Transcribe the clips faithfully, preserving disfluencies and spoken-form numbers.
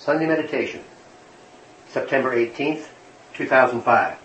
Sunday Meditation, September eighteenth, two thousand five.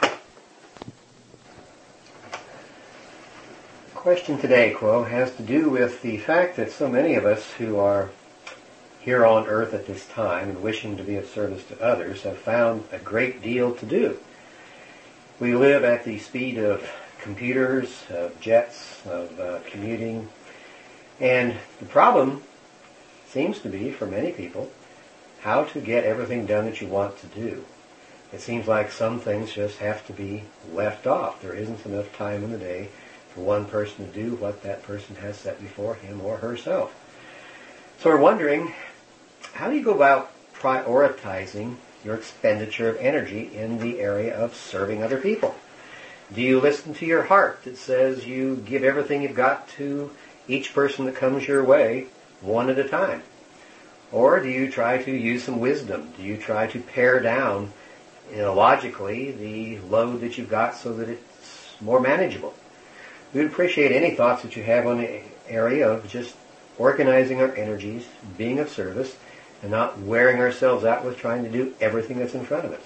The question today, Quo, has to do with the fact that so many of us who are here on earth at this time and wishing to be of service to others have found a great deal to do. We live at the speed of computers, of jets, of uh, commuting, and the problem seems to be, for many people, how to get everything done that you want to do. It seems like some things just have to be left off. There isn't enough time in the day for one person to do what that person has set before him or herself. So we're wondering, how do you go about prioritizing your expenditure of energy in the area of serving other people? Do you listen to your heart that says you give everything you've got to each person that comes your way, one at a time? Or do you try to use some wisdom? Do you try to pare down, you know, logically, the load that you've got so that it's more manageable? We would appreciate any thoughts that you have on the area of just organizing our energies, being of service, and not wearing ourselves out with trying to do everything that's in front of us.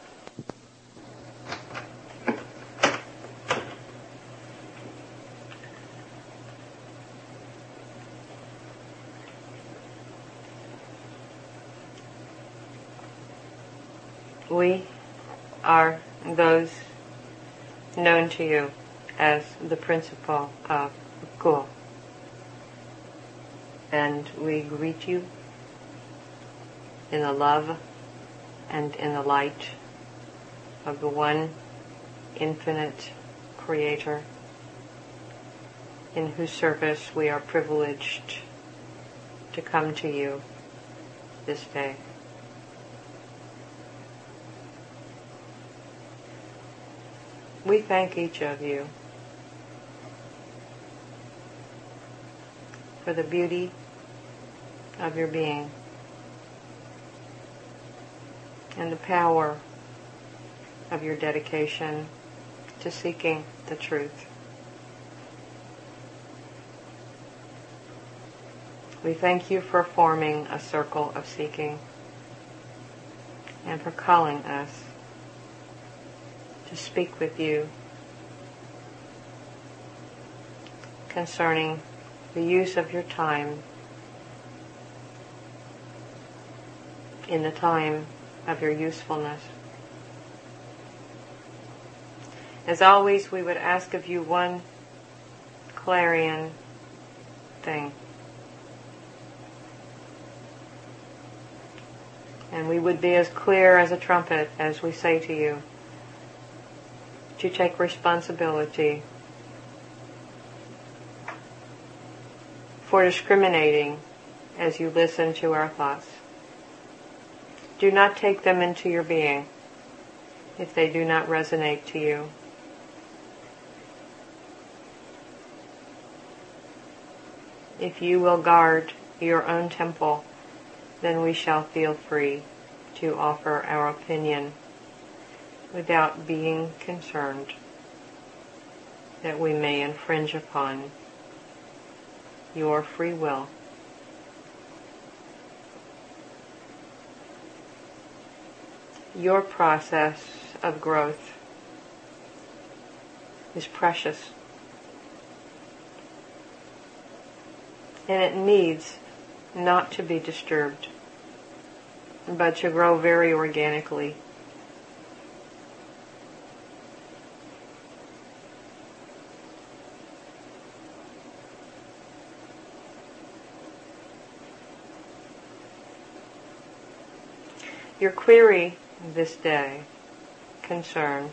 We are those known to you as the principle of Quo. And we greet you in the love and in the light of the one infinite Creator, in whose service we are privileged to come to you this day. We thank each of you for the beauty of your being and the power of your dedication to seeking the truth. We thank you for forming a circle of seeking and for calling us to speak with you concerning the use of your time in the time of your usefulness. As always, we would ask of you one clarion thing. And we would be as clear as a trumpet as we say to you to take responsibility for discriminating as you listen to our thoughts. Do not take them into your being if they do not resonate to you. If you will guard your own temple, then we shall feel free to offer our opinion without being concerned that we may infringe upon your free will. Your process of growth is precious, and it needs not to be disturbed, but to grow very organically. Your query this day concerns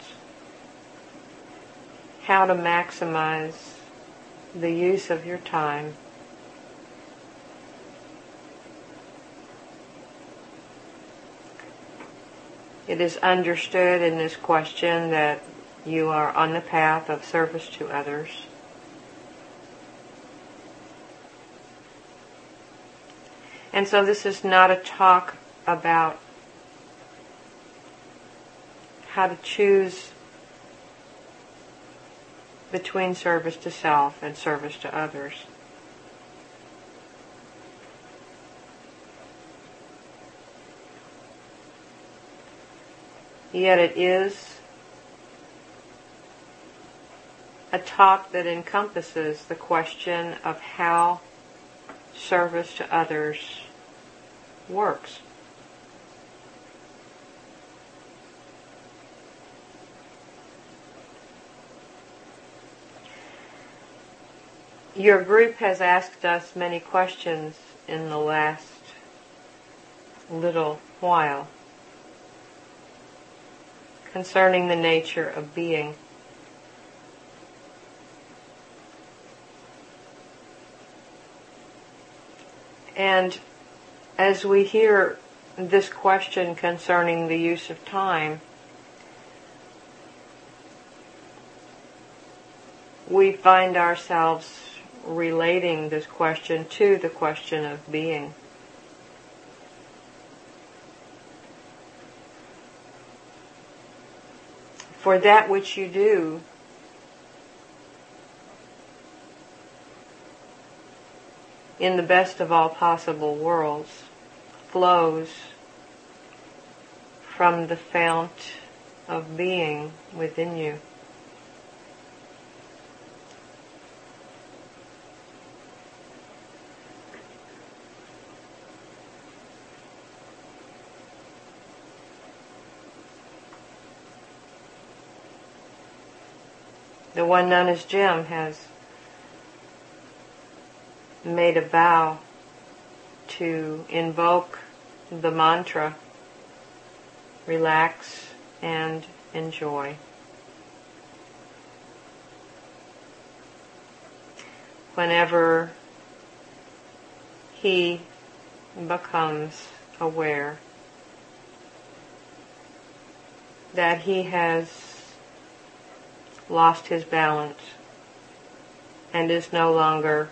how to maximize the use of your time It is understood in this question that you are on the path of service to others. And so this is not a talk about how to choose between service to self and service to others. Yet it is a talk that encompasses the question of how service to others works. Your group has asked us many questions in the last little while concerning the nature of being. And as we hear this question concerning the use of time, we find ourselves relating this question to the question of being. For that which you do in the best of all possible worlds flows from the fount of being within you. The one known as Jim has made a vow to invoke the mantra, relax and enjoy. Whenever he becomes aware that he has lost his balance and is no longer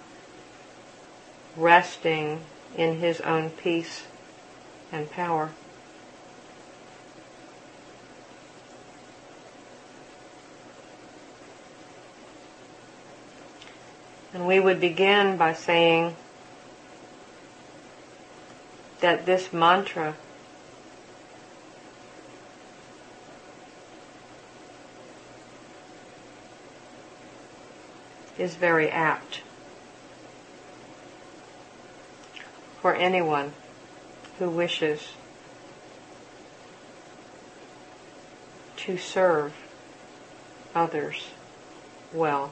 resting in his own peace and power. And we would begin by saying that this mantra is very apt for anyone who wishes to serve others well.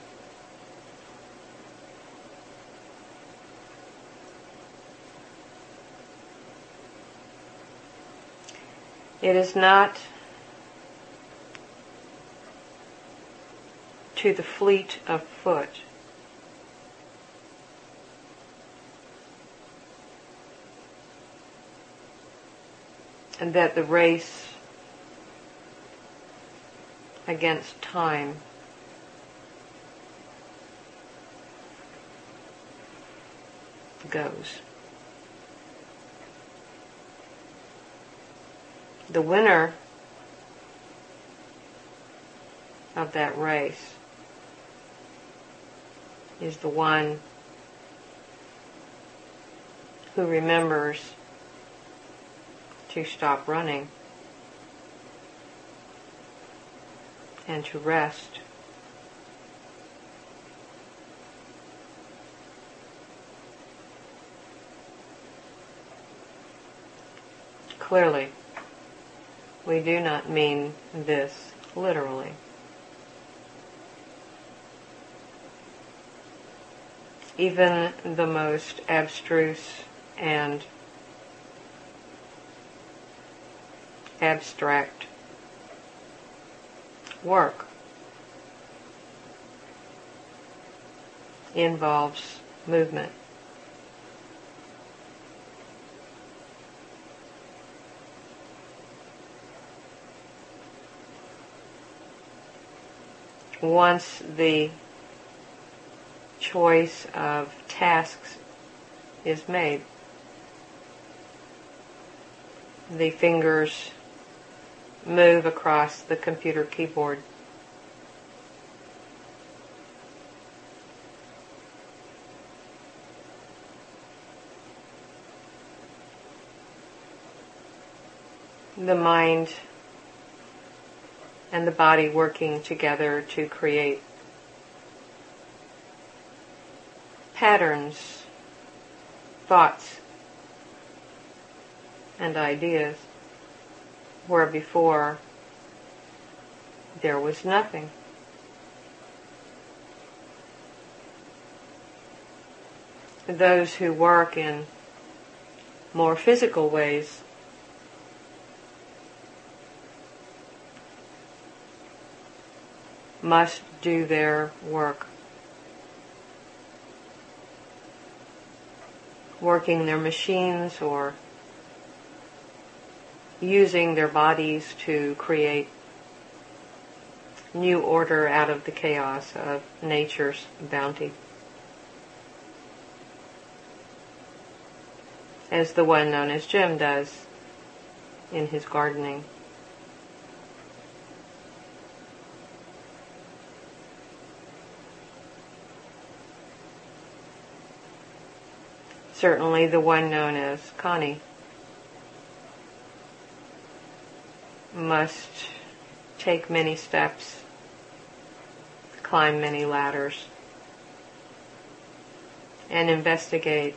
It is not to the fleet of foot and that the race against time goes. The winner of that race is the one who remembers to stop running and to rest. Clearly, we do not mean this literally. Even the most abstruse and abstract work involves movement. Once the choice of tasks is made, the fingers move across the computer keyboard. The mind and the body working together to create patterns, thoughts, and ideas where before there was nothing. Those who work in more physical ways must do their work, working their machines or using their bodies to create new order out of the chaos of nature's bounty. As the one known as Jim does in his gardening. Certainly the one known as Connie must take many steps, climb many ladders, and investigate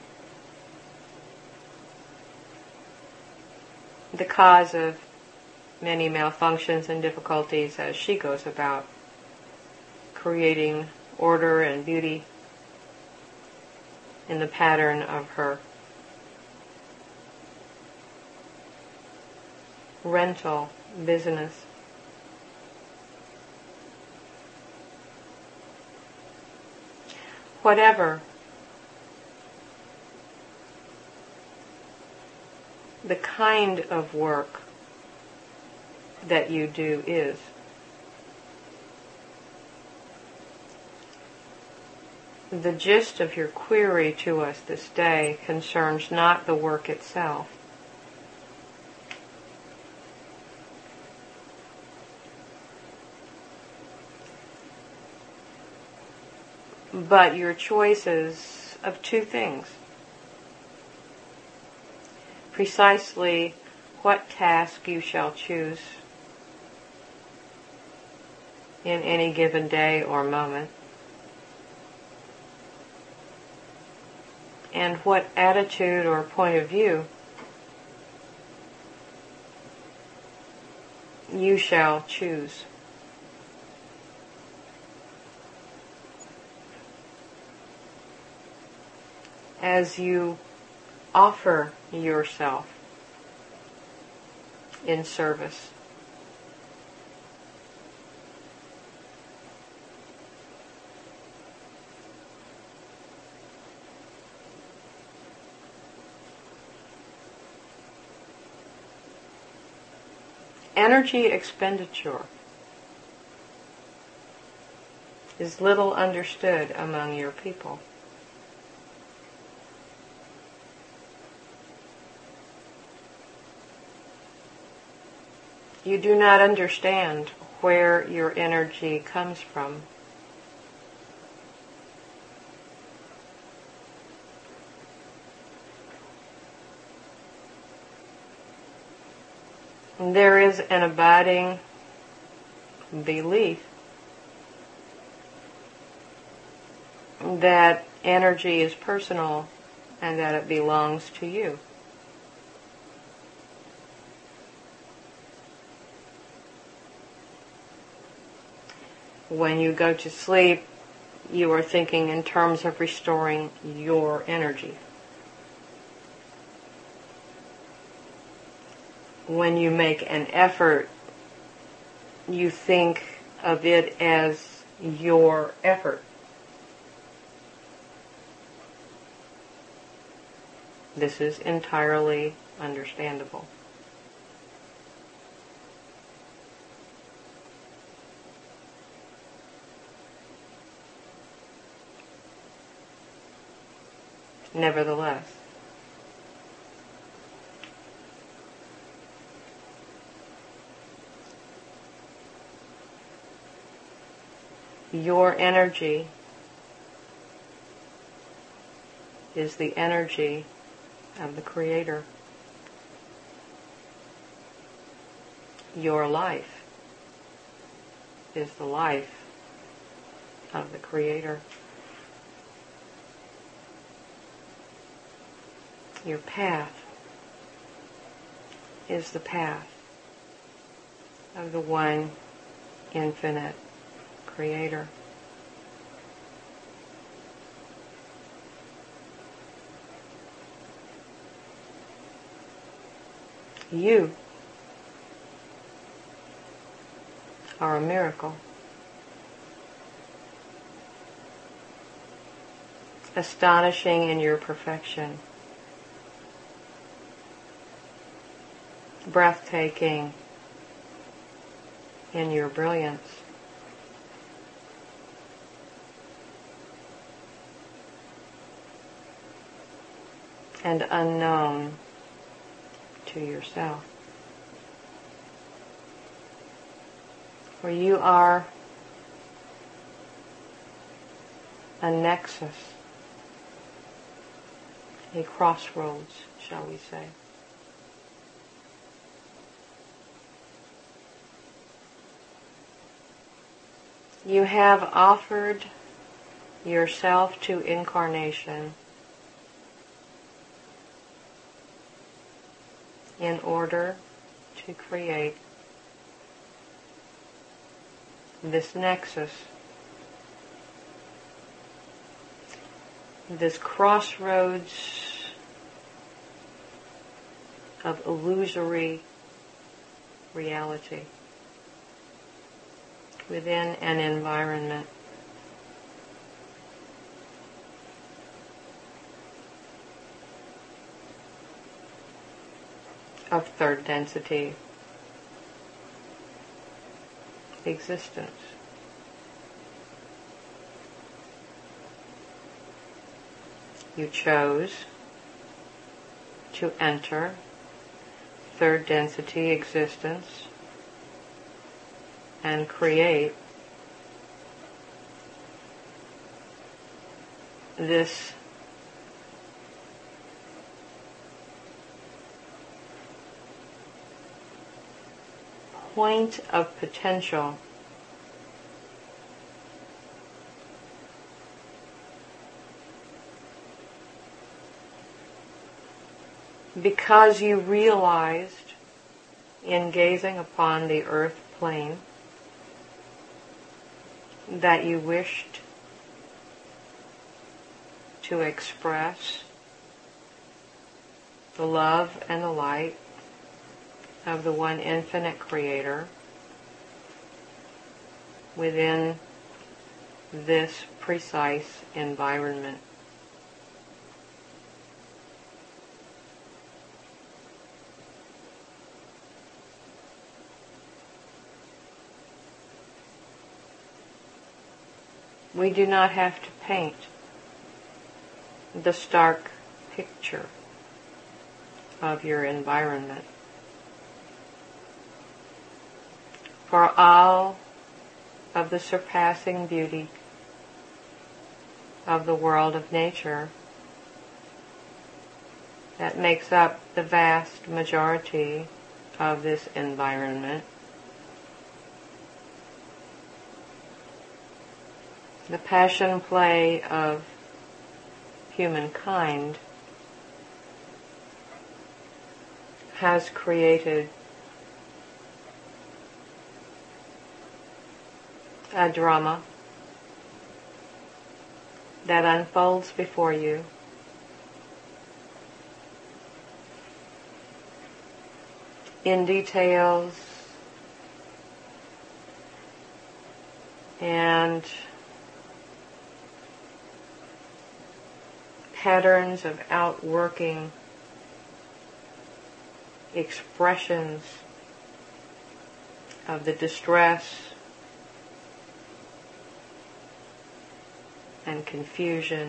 the cause of many malfunctions and difficulties as she goes about creating order and beauty in the pattern of her rental business. Whatever the kind of work that you do is, the gist of your query to us this day concerns not the work itself, but your choices of two things. Precisely what task you shall choose in any given day or moment, and what attitude or point of view you shall choose. As you offer yourself in service. Energy expenditure is little understood among your people. You do not understand where your energy comes from. There is an abiding belief that energy is personal and that it belongs to you. When you go to sleep, you are thinking in terms of restoring your energy. When you make an effort, you think of it as your effort. This is entirely understandable. Nevertheless, your energy is the energy of the Creator. Your life is the life of the Creator. Your path is the path of the one infinite Creator. You are a miracle. Astonishing in your perfection. Breathtaking in your brilliance. And unknown to yourself. For you are a nexus, a crossroads, shall we say. You have offered yourself to incarnation in order to create this nexus, this crossroads of illusory reality within an environment of third density existence. You chose to enter third density existence and create this point of potential because you realized in gazing upon the earth plane that you wished to express the love and the light of the one infinite Creator within this precise environment. We do not have to paint the stark picture of your environment. For all of the surpassing beauty of the world of nature that makes up the vast majority of this environment, the passion play of humankind has created a drama that unfolds before you in details and patterns of outworking expressions of the distress and confusion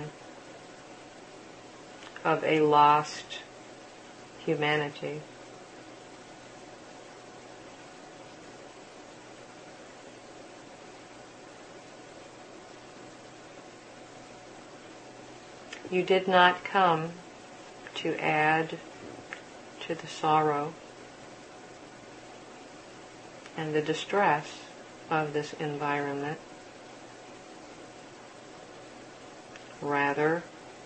of a lost humanity. You did not come to add to the sorrow and the distress of this environment. Rather,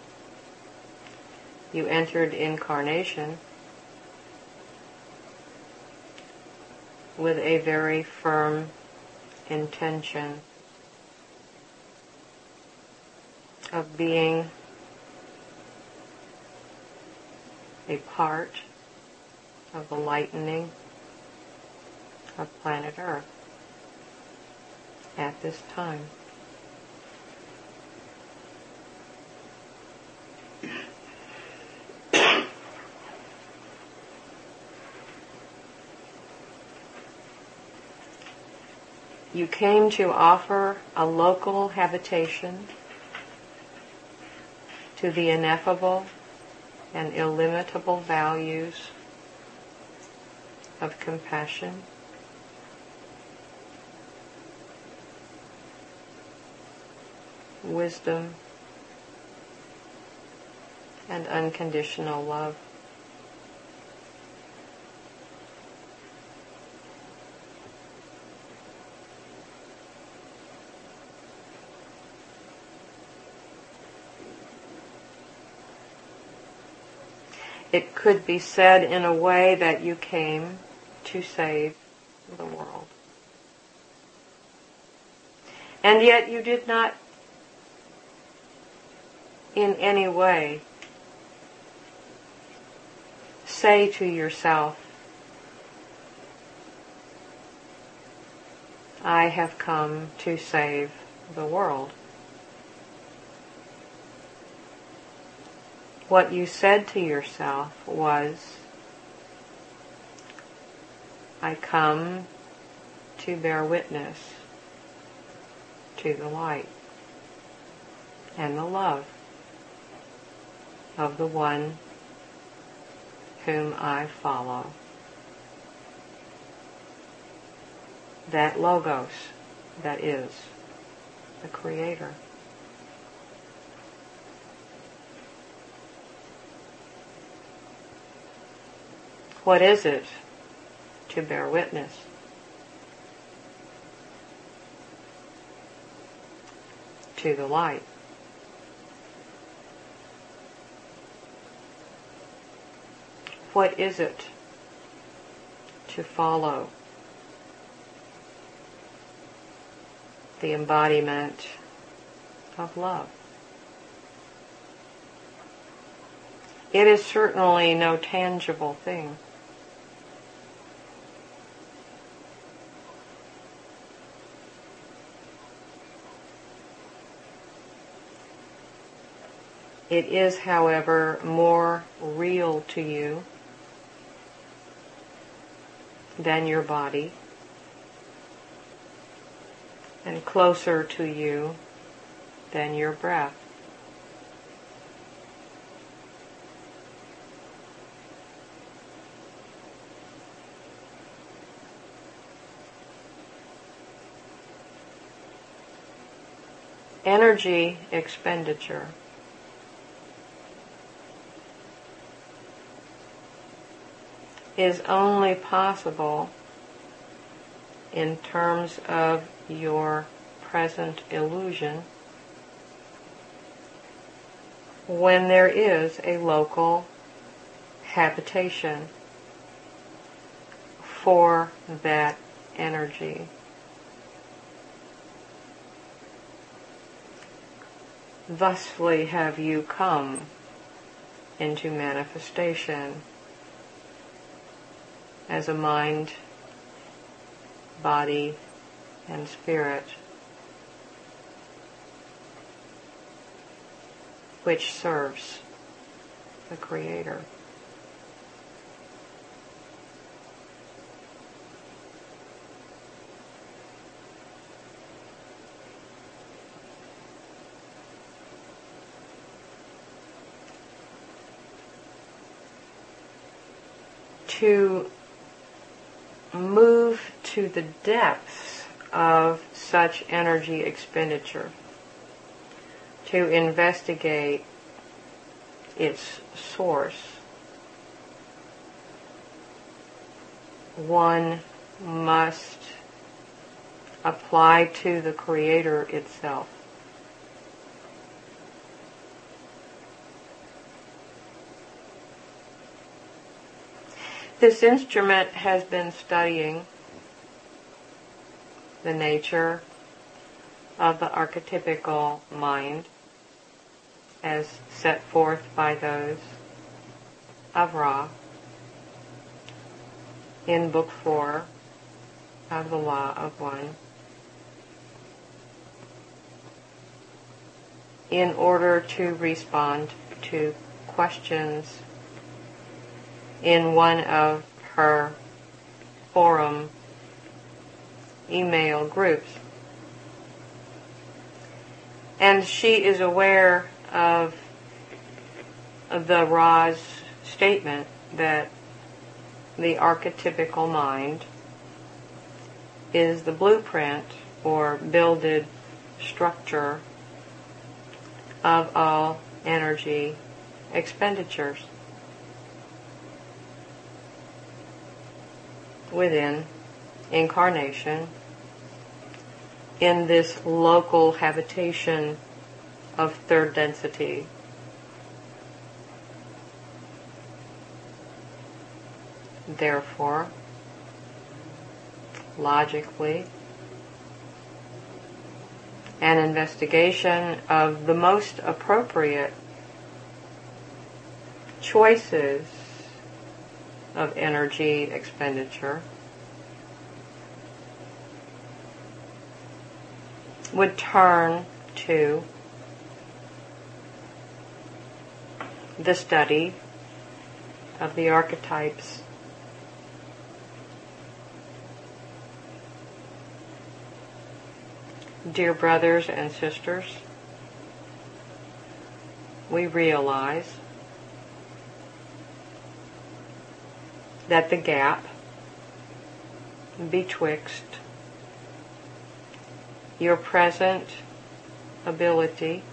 you entered incarnation with a very firm intention of being a part of the lightening of planet Earth at this time. You came to offer a local habitation to the ineffable and illimitable values of compassion, wisdom, and unconditional love. It could be said in a way that you came to save the world. And yet you did not in any way say to yourself, I have come to save the world. What you said to yourself was, I come to bear witness to the light and the love of the one whom I follow. That Logos, that is, the Creator. What is it to bear witness? To the light. What is it to follow the embodiment of love? It is certainly no tangible thing. It is, however, more real to you than your body, and closer to you than your breath. Energy expenditure is only possible in terms of your present illusion when there is a local habitation for that energy. Thusly have you come into manifestation as a mind, body, and spirit, which serves the Creator. To move to the depths of such energy expenditure, to investigate its source, one must apply to the Creator itself. This instrument has been studying the nature of the archetypical mind as set forth by those of Ra in Book four of the Law of One, in order to respond to questions in one of her forum email groups. And she is aware of, of the Ra's statement that the archetypical mind is the blueprint or builded structure of all energy expenditures within incarnation in this local habitation of third density. Therefore, logically, an investigation of the most appropriate choices of energy expenditure would turn to the study of the archetypes. Dear brothers and sisters, we realize that the gap betwixt your present ability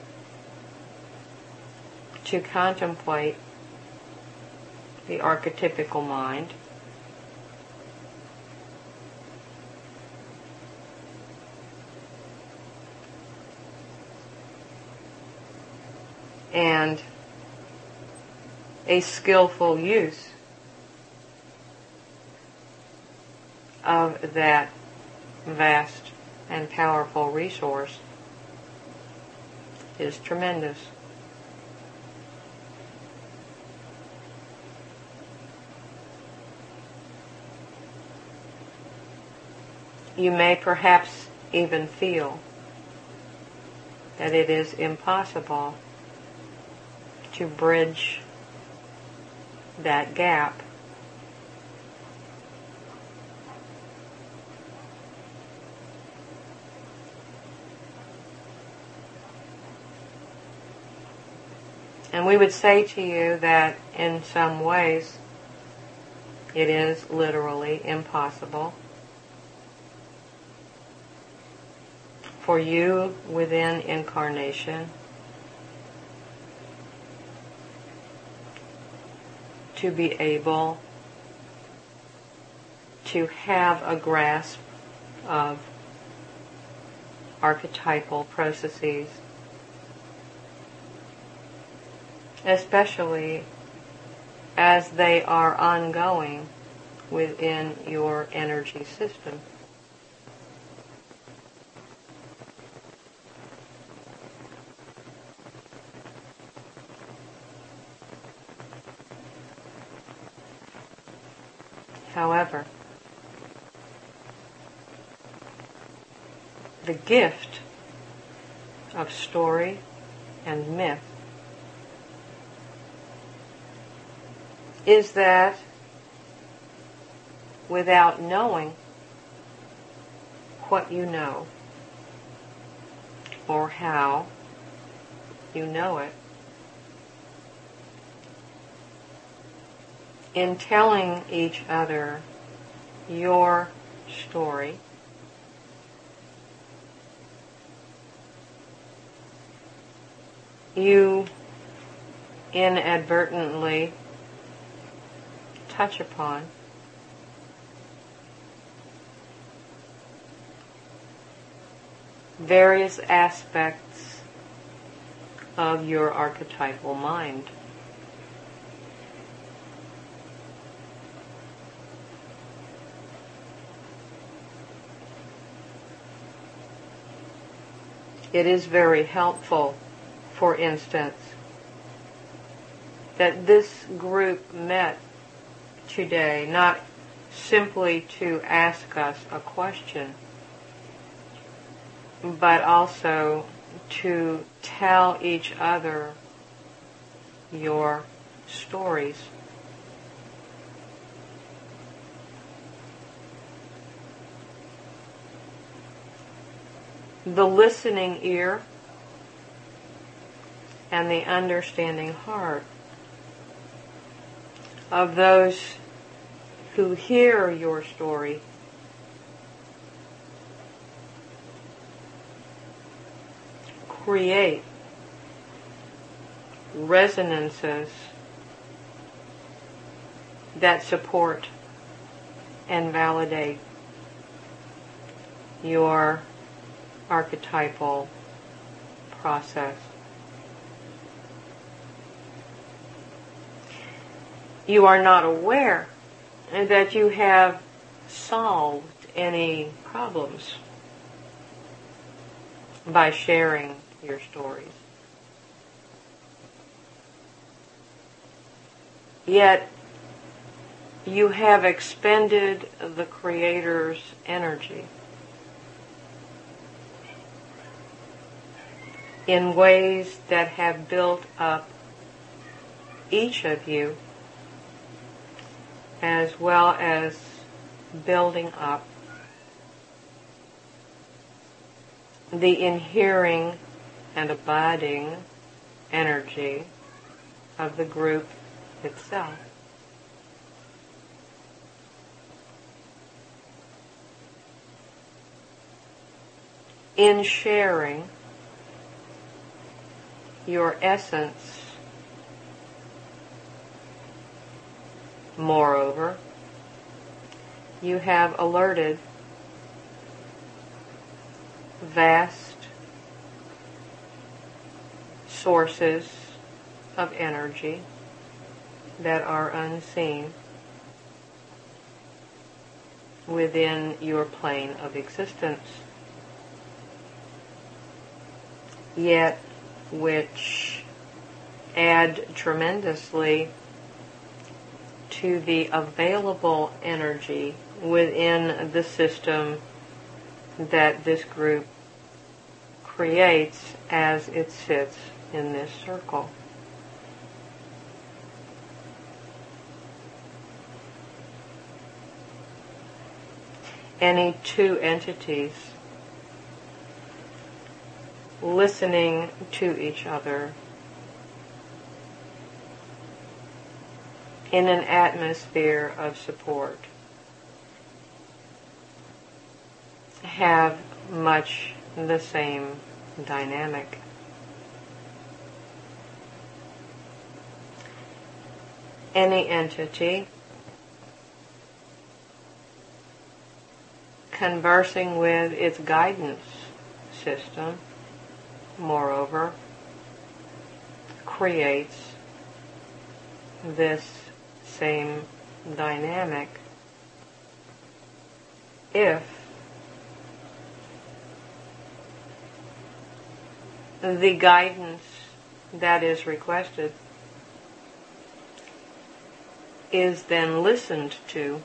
to contemplate the archetypical mind and a skillful use of that vast and powerful resource is tremendous. You may perhaps even feel that it is impossible to bridge that gap. And we would say to you that in some ways it is literally impossible for you within incarnation to be able to have a grasp of archetypal processes, especially as they are ongoing within your energy system. However, the gift of story and myth is that without knowing what you know or how you know it, in telling each other your story, you inadvertently touch upon various aspects of your archetypal mind. It is very helpful, for instance, that this group met today not simply to ask us a question, but also to tell each other your stories. The listening ear and the understanding heart of those who hear your story create resonances that support and validate your archetypal process. You are not aware that you have solved any problems by sharing your stories. Yet, you have expended the Creator's energy in ways that have built up each of you, as well as building up the inhering and abiding energy of the group itself. In sharing your essence, moreover, you have alerted vast sources of energy that are unseen within your plane of existence, yet which add tremendously to the available energy within the system that this group creates as it sits in this circle. Any two entities listening to each other in an atmosphere of support have much the same dynamic. Any entity conversing with its guidance system, moreover, creates this same dynamic if the guidance that is requested is then listened to,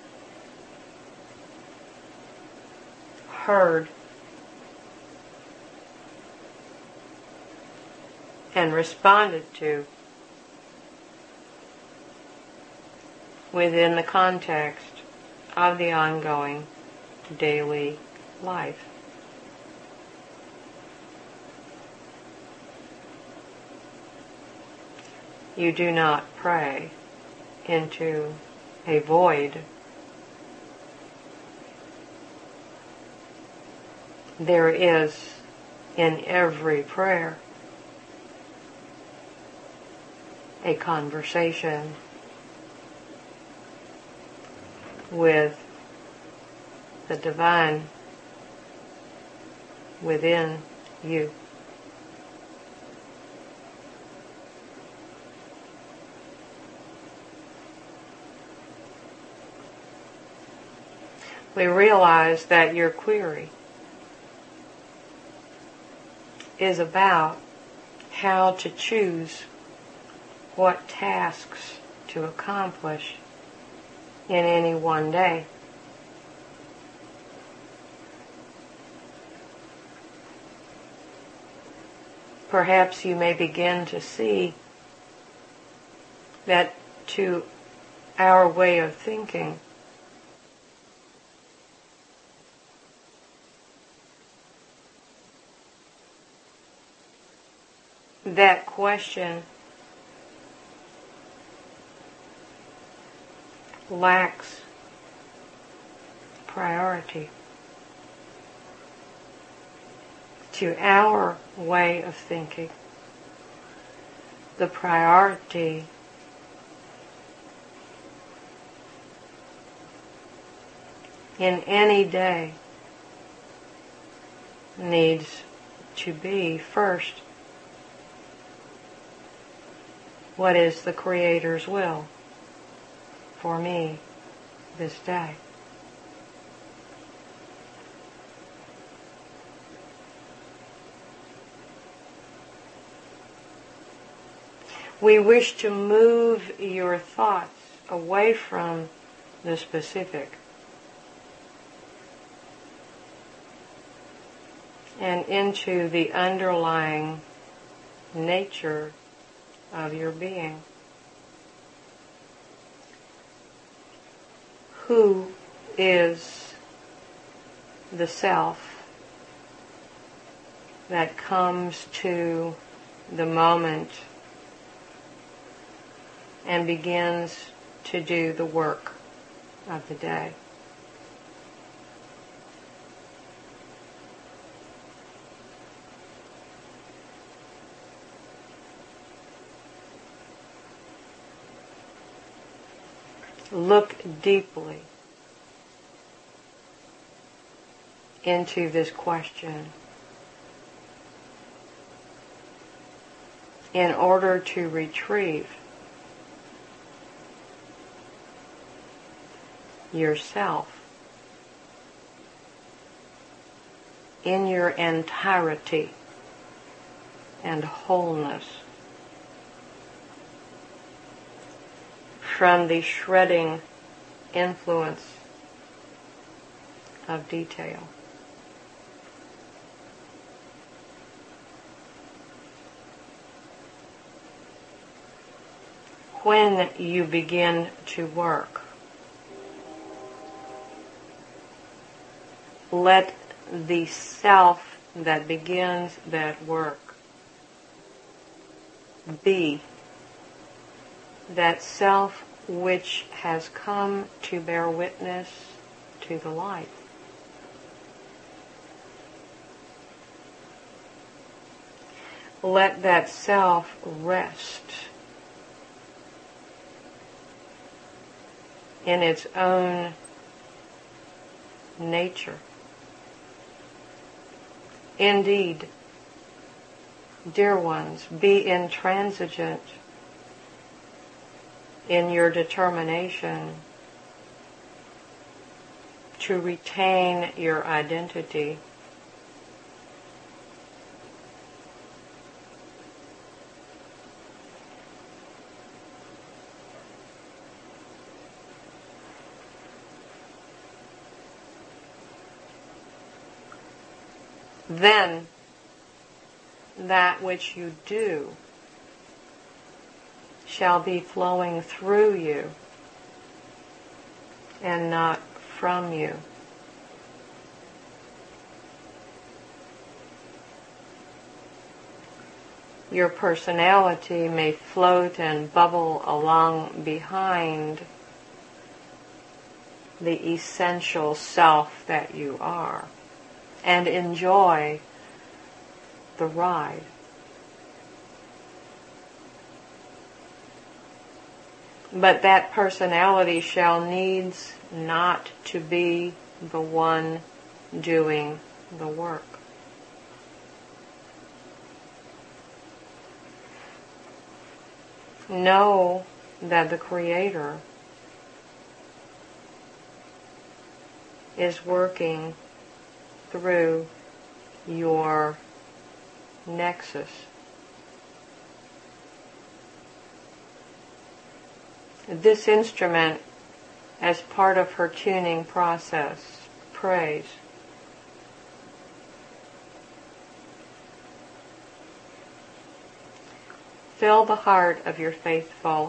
heard, and responded to within the context of the ongoing daily life. You do not pray into a void. There is in every prayer a conversation with the divine, within you. We realize that your query is about how to choose what tasks to accomplish in any one day. Perhaps you may begin to see that to our way of thinking, that question lacks priority. To our way of thinking, the priority in any day needs to be first, what is the Creator's will for me this day? We wish to move your thoughts away from the specific and into the underlying nature of your being. Who is the self that comes to the moment and begins to do the work of the day? Look deeply into this question in order to retrieve yourself in your entirety and wholeness from the shredding influence of detail. When you begin to work, let the self that begins that work be that self which has come to bear witness to the light. Let that self rest in its own nature. Indeed, dear ones, be intransigent in your determination to retain your identity. Then, that which you do shall be flowing through you and not from you. Your personality may float and bubble along behind the essential self that you are, and enjoy the ride. But that personality shall needs not to be the one doing the work. know that the Creator is working through your nexus. This instrument, as part of her tuning process, prays. Fill the heart of your faithful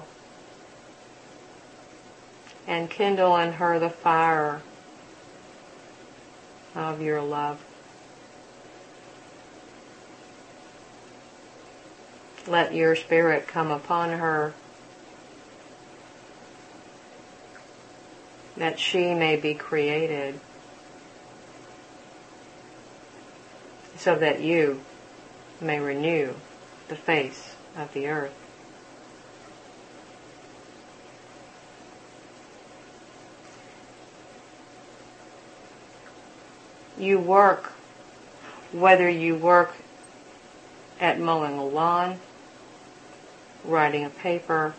and kindle in her the fire of your love. Let your spirit come upon her, that she may be created, so that you may renew the face of the earth. You work, whether you work at mowing a lawn, writing a paper,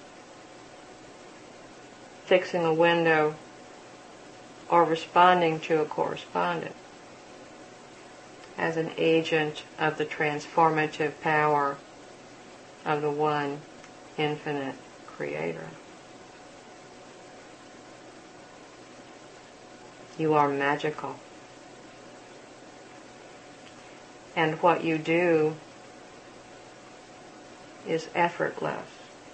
fixing a window, or responding to a correspondent, as an agent of the transformative power of the one infinite Creator. You are magical. And what you do is effortless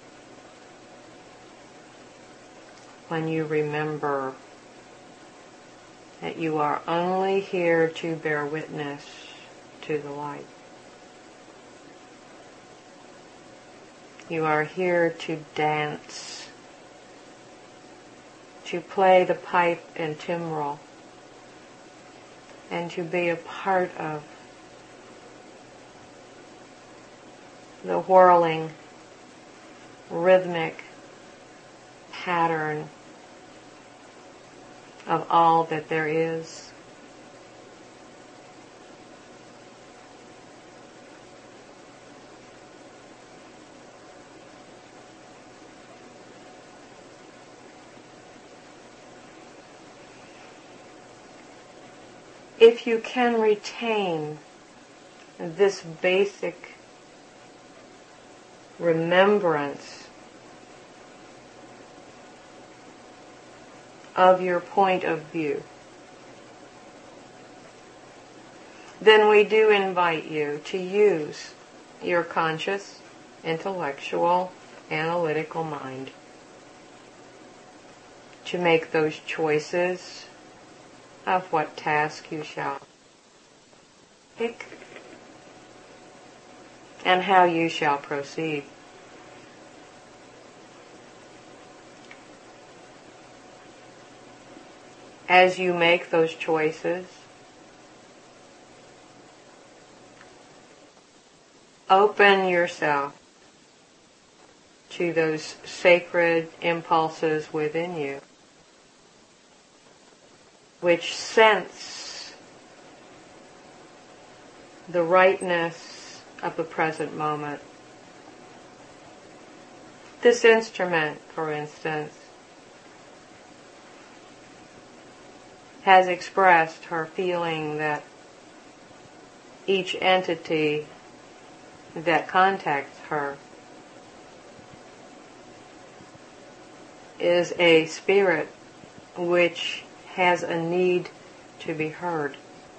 when you remember that you are only here to bear witness to the light. You are here to dance, to play the pipe and timbrel, and to be a part of the whirling, rhythmic pattern of all that there is. If you can retain this basic remembrance of your point of view, then we do invite you to use your conscious, intellectual, analytical mind to make those choices of what task you shall pick and how you shall proceed. As you make those choices, open yourself to those sacred impulses within you, which sense the rightness of the present moment. This instrument, for instance, has expressed her feeling that each entity that contacts her is a spirit which has a need to be heard.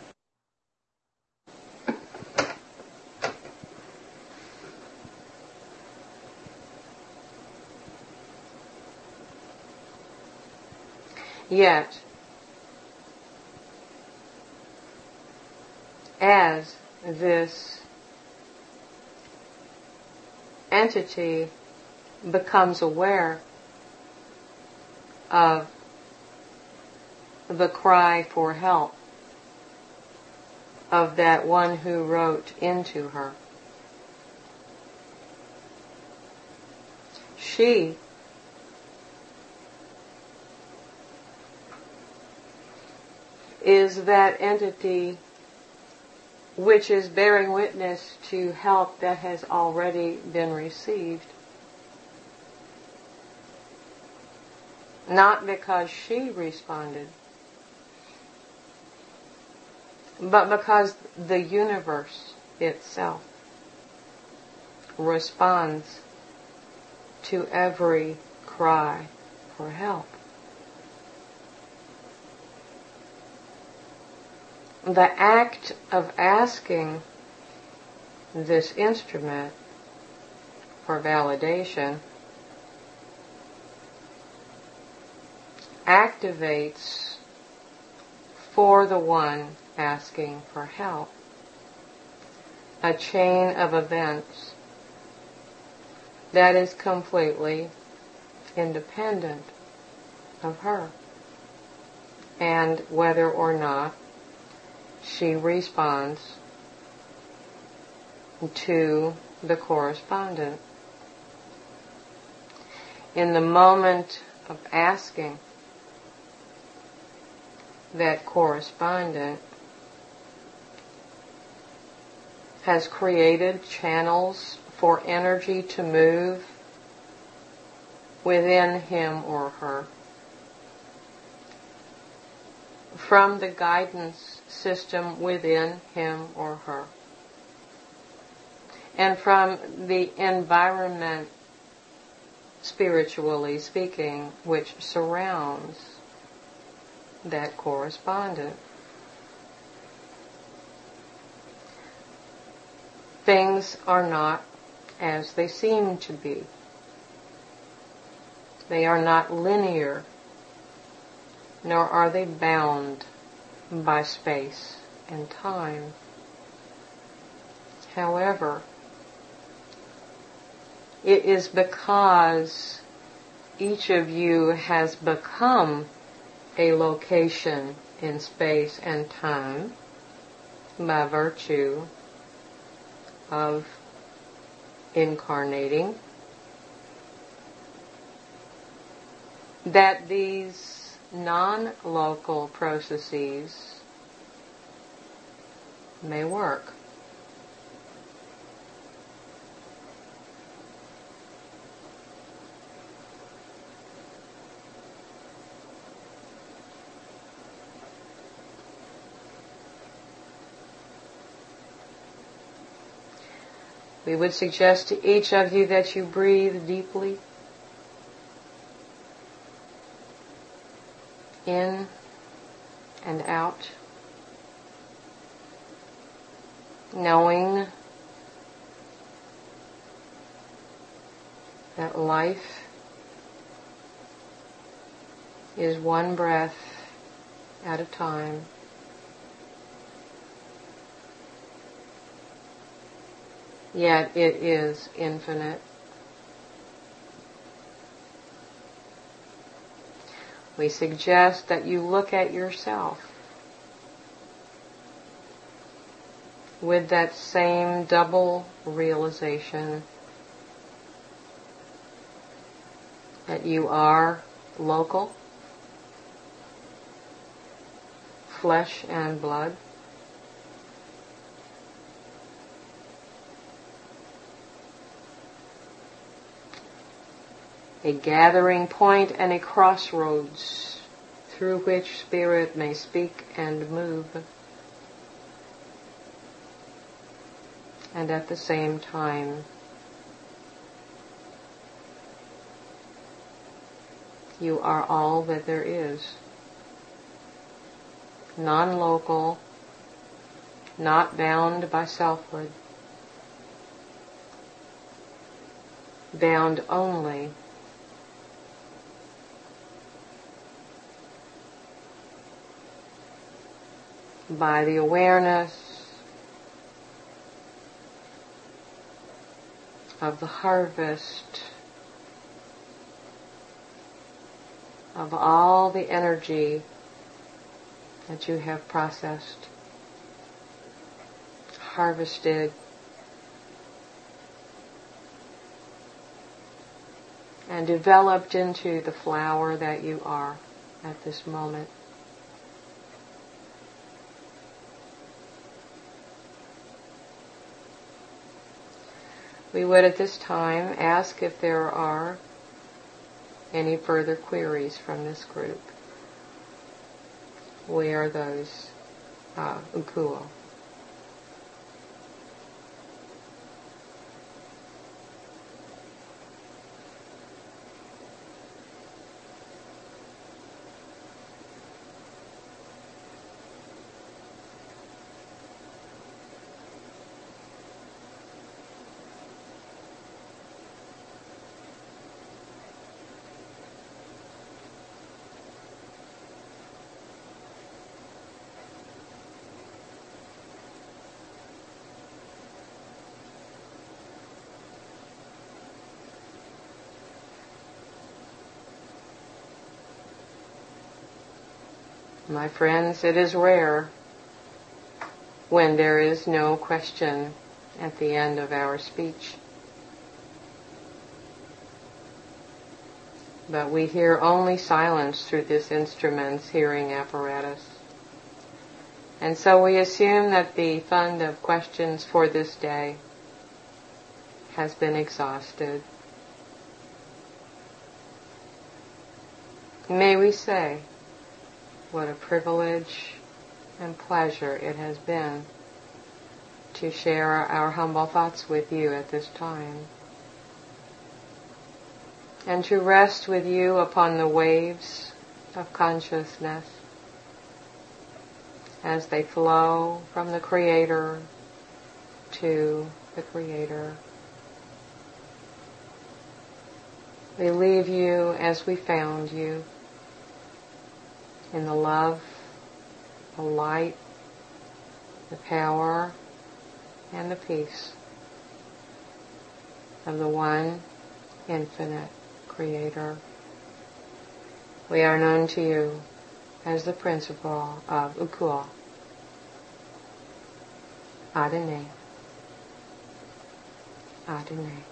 Yet, as this entity becomes aware of the cry for help of that one who wrote into her, she is that entity which is bearing witness to help that has already been received. not because she responded, but because the universe itself responds to every cry for help. The act of asking this instrument for validation activates for the one asking for help a chain of events that is completely independent of her, and whether or not she responds to the correspondent. In the moment of asking, that correspondent has created channels for energy to move within him or her from the guidance system within him or her, and from the environment, spiritually speaking, which surrounds that correspondent. Things are not as they seem to be. They are not linear, nor are they bound by space and time. However, it is because each of you has become a location in space and time by virtue of incarnating, that these non-local processes may work. We would suggest to each of you that you breathe deeply in and out, knowing that life is one breath at a time. Yet it is infinite. We suggest that you look at yourself with that same double realization that you are local, flesh and blood, a gathering point and a crossroads through which spirit may speak and move, and at the same time you are all that there is, non-local, not bound by selfhood, bound only by the awareness of the harvest of all the energy that you have processed, harvested, and developed into the flower that you are at this moment. We would at this time ask if there are any further queries from this group. We are those uh, Ukuo. My friends, it is rare when there is no question at the end of our speech. But we hear only silence through this instrument's hearing apparatus. And so we assume that the fund of questions for this day has been exhausted. May we say, what a privilege and pleasure it has been to share our humble thoughts with you at this time, and to rest with you upon the waves of consciousness as they flow from the Creator to the Creator. We leave you as we found you, in the love, the light, the power, and the peace of the one infinite Creator. We are known to you as the principle of Ukuo. Adonai. Adonai.